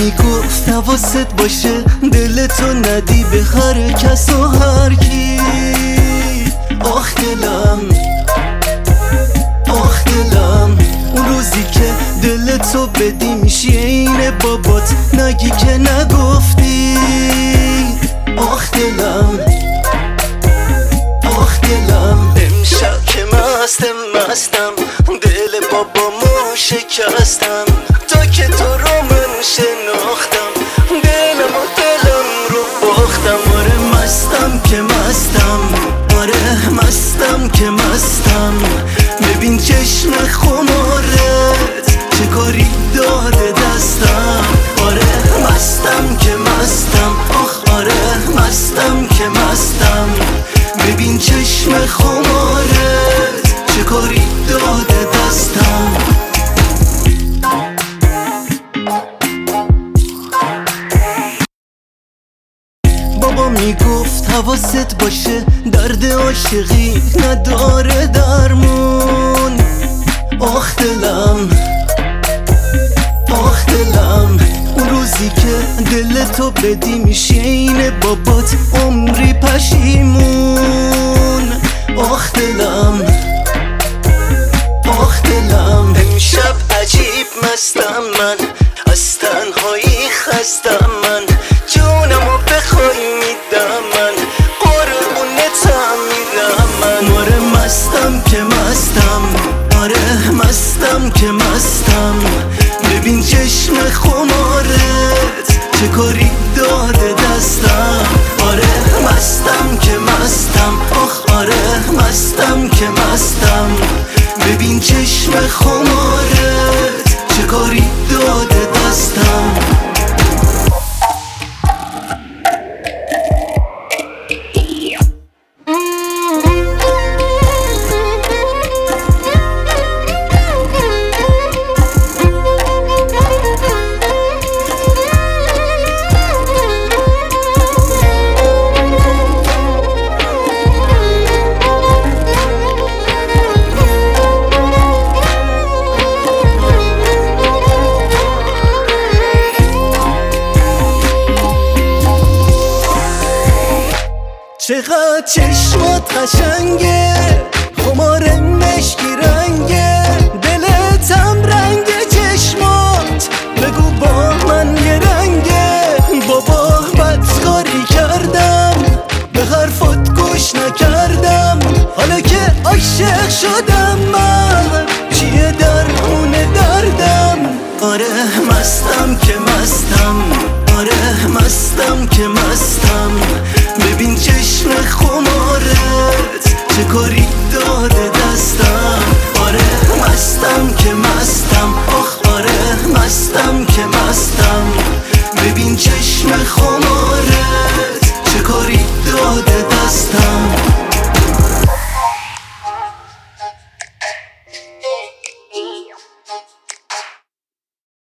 میگفت حواست باشه دلتو ندی به هر کس و هر کی. آخ دلم، آخ دلم، اون روزی که دلتو بدی میشی عین بابات، نگی که نگفتی. آخ دلم، آخ دلم، امشب که مستم دل بابامو شکستم. تا که تو رو من شناختم دلم و دلم رو باختم. آره مستم که مستم، آره مستم که مستم. ببین چشم خمارت چه کاری داده دستم. آره مستم که مستم، آخ آره مستم که مستم. ببین چشم خمارت چه کاری داده دستم. بابا میگفت حواست باشه درد عاشقی نداره درمون. آخ دلم، آخ دلم، اون روزی که دلتو بدی میشی عین بابات عمری پشیمون. آخ دلم، آخ دلم، امشب عجیب مستم من، از تنهایی خستم من. جونمو بخوای میدم من، قربونتم میرم من. آره مستم که مستم، آره مستم که مستم. ببین چشم خمارت چه کاری داده دستم. آره مستم که مستم، آخ آره مستم که مستم. ببین چشم خمارت چه کاری داده دستم. چقدر چشمات قشنگه، خمار مشکی رنگه.